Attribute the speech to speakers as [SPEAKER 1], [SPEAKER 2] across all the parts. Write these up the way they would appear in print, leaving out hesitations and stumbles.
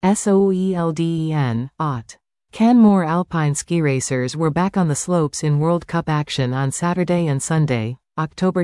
[SPEAKER 1] SOELDEN, Ot. Canmore alpine ski racers were back on the slopes in World Cup action on Saturday and Sunday, October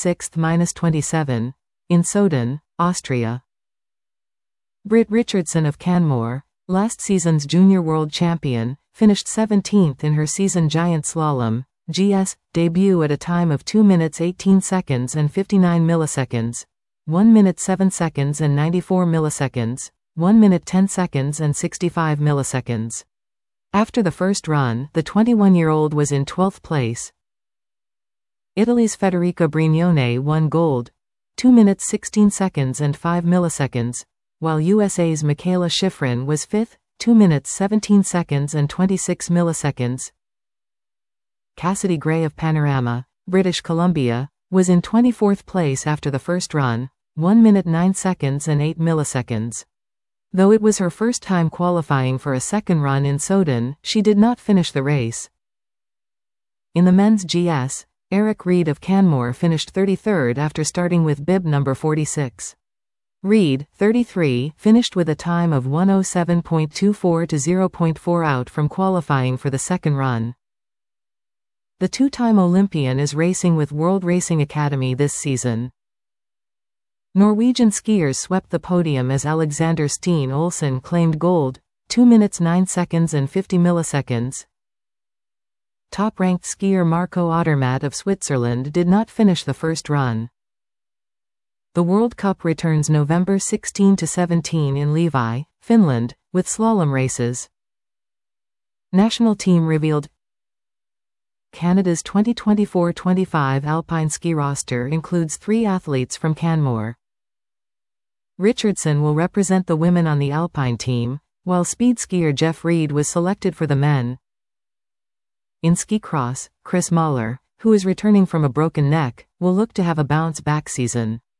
[SPEAKER 1] 26–27, in Soden, Austria. Britt Richardson of Canmore, last season's junior world champion, finished 17th in her season giant slalom (GS) debut at a time of 2 minutes 18 seconds and 59 milliseconds, 1 minute 7 seconds and 94 milliseconds, 1 minute 10 seconds and 65 milliseconds. After the first run, the 21-year-old was in 12th place. Italy's Federica Brignone won gold, 2 minutes 16 seconds and 5 milliseconds, while USA's Michaela Schifrin was 5th, 2 minutes 17 seconds and 26 milliseconds. Cassidy Gray of Panorama, British Columbia, was in 24th place after the first run, 1 minute 9 seconds and 8 milliseconds. Though it was her first time qualifying for a second run in Soden, she did not finish the race. In the men's GS, Eric Reed of Canmore finished 33rd after starting with bib number 46. Reed, 33, finished with a time of 1:07.24 to 0.4 out from qualifying for the second run. The two-time Olympian is racing with World Racing Academy this season. Norwegian skiers swept the podium as Alexander Steen Olsen claimed gold, 2 minutes 9 seconds and 50 milliseconds. Top-ranked skier Marco Odermatt of Switzerland did not finish the first run. The World Cup returns November 16 to 17 in Levi, Finland, with slalom races. National team revealed. Canada's 2024-25 alpine ski roster includes 3 athletes from Canmore. Richardson will represent the women on the alpine team, while speed skier Jeff Reed was selected for the men. In ski cross, Chris Mahler, who is returning from a broken neck, will look to have a bounce-back season.